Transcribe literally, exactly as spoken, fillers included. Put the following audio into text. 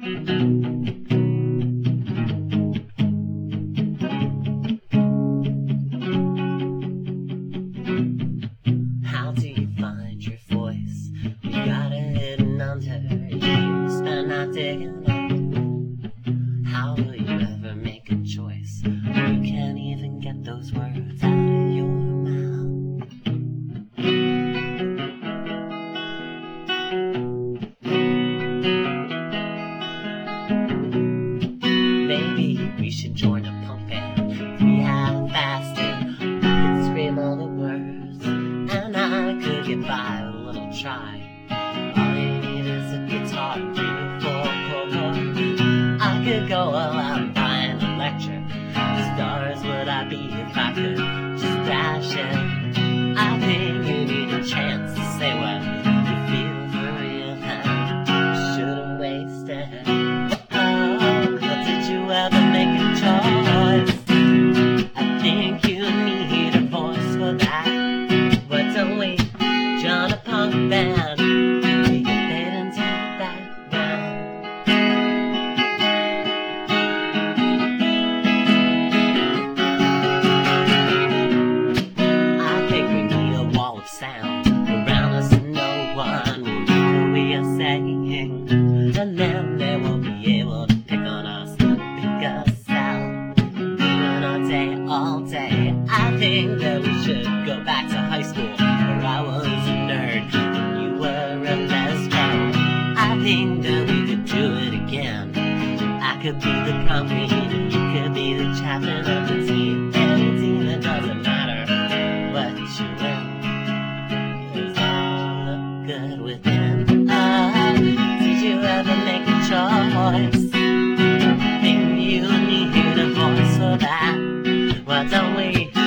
How do you find your voice? You got it hidden under years, but not digging up. How will you ever make a choice? You can't even get those words out of your mouth. Maybe we should join a punk band. We have fasted, we could scream all the words, and I could get by with a little try. All you need is a guitar and three, four chords. I could go all out and buy an lecture. Stars would I be if I could just dash it. I think you need a chance to say what you feel for real, and you shouldn't waste it. Oh, did you ever make a choice? I think you need a voice for that. But don't we join a punk band? We get fade into the background. I think we need a wall of sound around us, and no one will know what we are saying. And then they won't be able to pick on us, pick us out, even all day, all day. I think that we should go back to high school, where I was a nerd and you were a lesbian. I think that we could do it again. I could be the prom queen and you could be the chaplain of the team. Any team, it doesn't matter what you're in, as long as you look good within. Oh, did you ever make a choice? Think you need a voice for that? Why don't we